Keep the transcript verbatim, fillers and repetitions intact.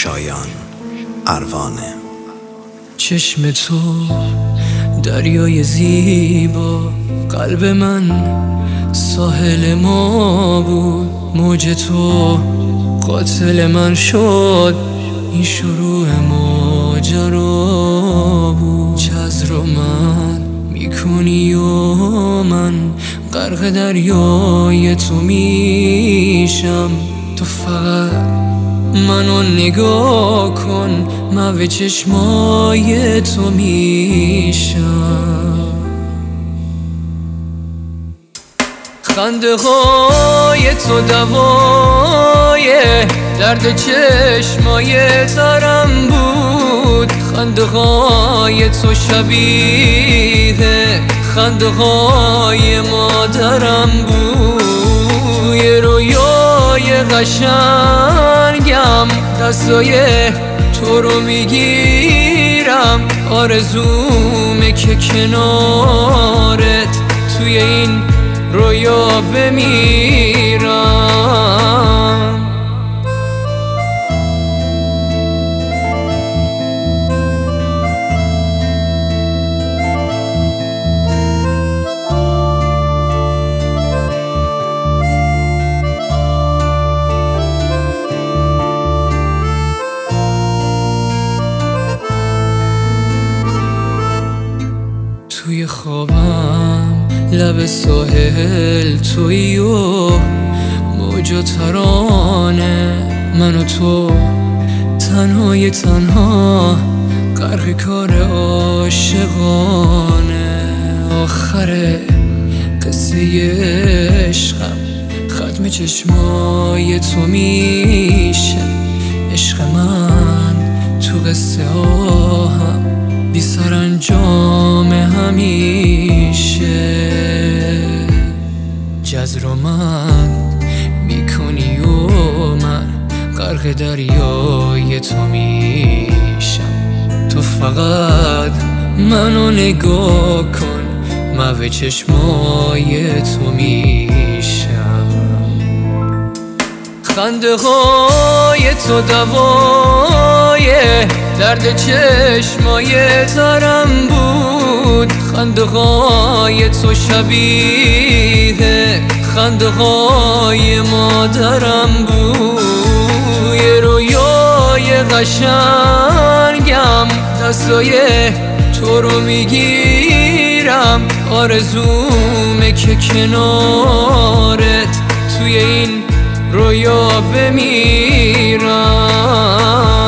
شایان اروانه. چشم تو دریای زیبا، قلب من ساحل ما بود. موج تو قاتل من شد، این شروع ماجرا بود. جزر و من میکنی و من غرق دریای تو میشم. تو فقط منو نگاه کن، من به چشمای تو میشم. خنده های تو دوای درد چشمای ترم بود. خنده های تو شبیه خنده های مادرم بود. یه رویای قشنگم، دستای تو رو میگیرم. آرزومه که کنارت توی این رویا بمیرم. توی خوابم لب ساحل تویی و موج و ترانه، من و تو تنهای تنها غرق کار عاشقانه. آخر قصه عشقم ختم چشمای تو میشه. عشق من تو قصه آهم بی سرانجام همیشه. جزر و من میکنی و من غرق دریای تو میشم. تو فقط منو نگاه کن، من به چشمای تو میشم. خنده های تو دوای درد چشمای ترم بود. خنده های تو شبیه خنده های مادرم بود. یه رویای قشنگم، دستای تو رو میگیرم. آرزومه که کنارت توی این رویا بمیرم.